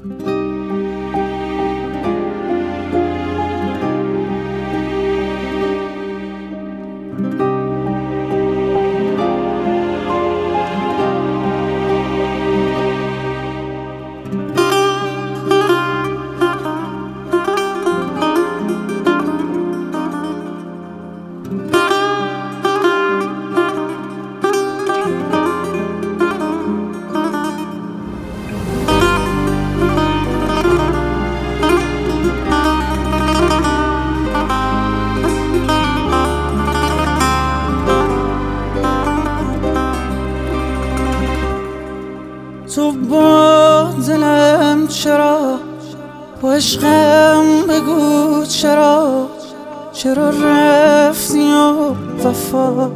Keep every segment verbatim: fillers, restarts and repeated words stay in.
تو با دلم چرا، با عشقم بگو چرا، چرا رفتی و وفا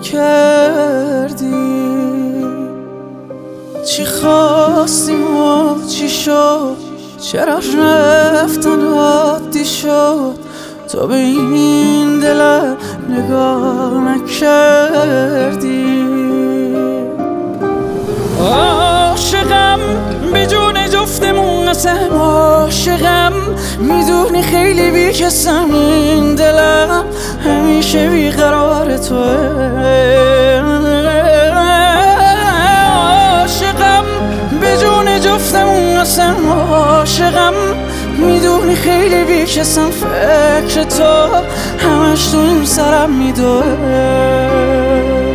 نکردی؟ چی خواستیم و چی شد، چرا رفتن عادی شد؟ تو به این دلم نگاه نکردی. عاشقم بدون جفتمون قسم، عاشقم میدونی خیلی بیکسم، این دلم همیشه بیقرار توه. عاشقم بدون جفتمون قسم، عاشقم میدونی خیلی بیکسم، فکر تو همش تو این سرم میدوه.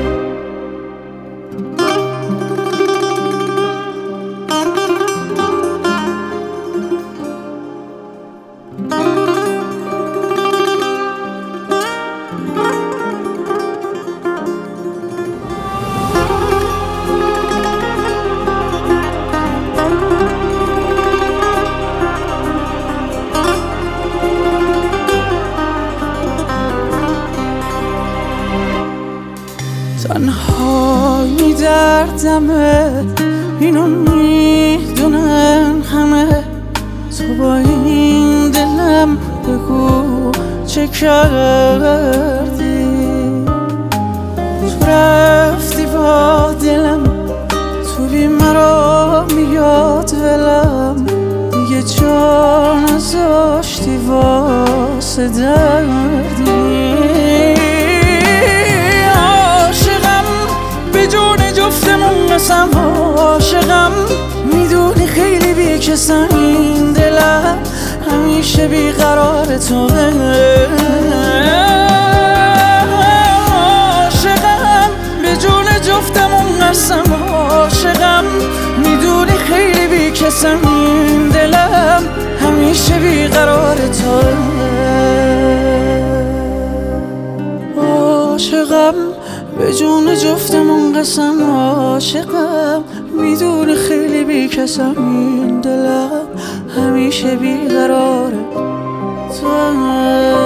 تنهایی دردمه، اینو میدونن همه، تو با این دلم بگو چه کردی؟ تو رفتی با دلم، تو بی مرا میاد ولم، دیگه جا نذاشتی واسه دردی. جفتمون قسم، عاشقم میدونی خیلی بیکسم، این دلم همیشه بیقرار توه. عاشقم به جون جفتمون قسم، عاشقم میدونی خیلی بیکسم، این دلم همیشه بیقرار توه. عاشقم به جون جفتمون قسم، عاشقم میدونی خیلی بیکسم، این دلم همیشه بیقراره تو.